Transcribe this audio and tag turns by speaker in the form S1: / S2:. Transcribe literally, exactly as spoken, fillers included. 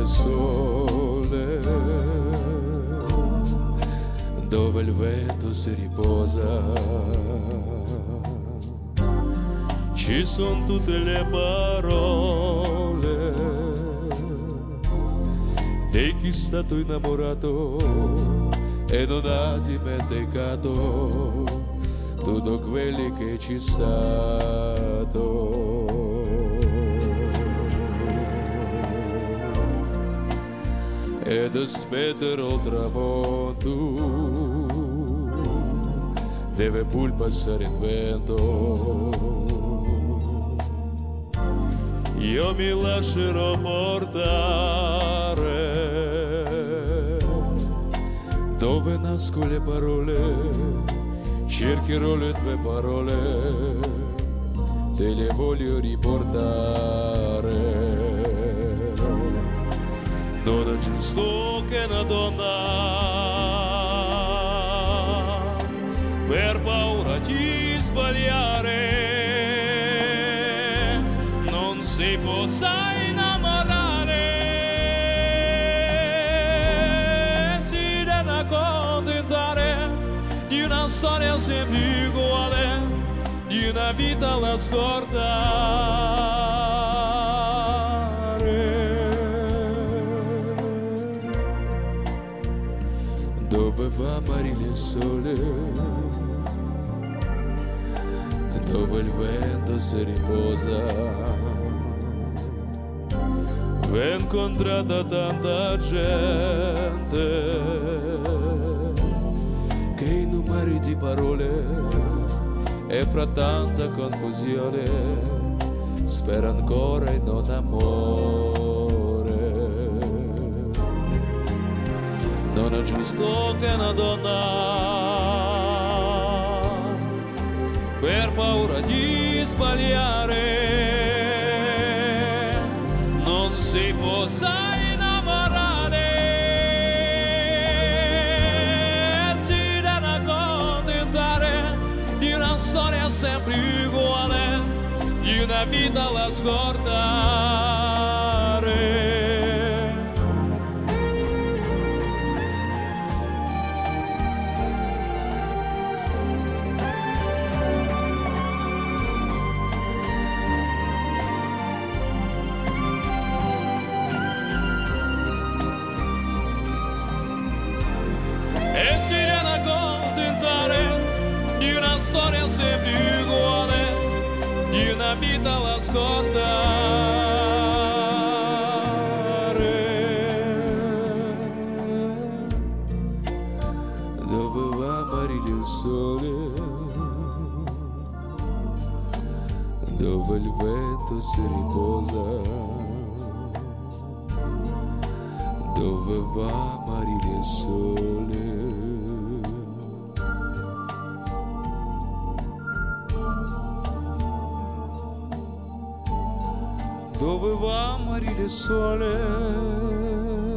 S1: sole, dove il vento si riposa, ci sono tutte le parole di chi è stato innamorato e non ha dimenticato tutto quello che ci stato. Ed aspetterò il tramonto, deve pur passare il vento. Io mi lascerò portare dove nascono le parole, cercherò le tue parole, te le voglio riportare. Non è giusto che una donna per paura di sbagliare non si possa innamorare, si deve accontentare di una storia sempre uguale, di una vita alla scordare. Dove va Marile il sole, dove il vento si riposa, ho incontrato tanta gente che in un mare di parole e fra tanta confusione spera ancora in un amore. Non è giusto che una donna per paura di sbagliare non si possa innamorare, si deve accontentare di una storia sempre uguale, di una vita alla scordare. E si deve accontentare di una storia sempre uguale, di una vita alla scordare. Dove va Marile il sole, dove il vento si riposa, dove va Marile il sole. Dove va Marile il sole?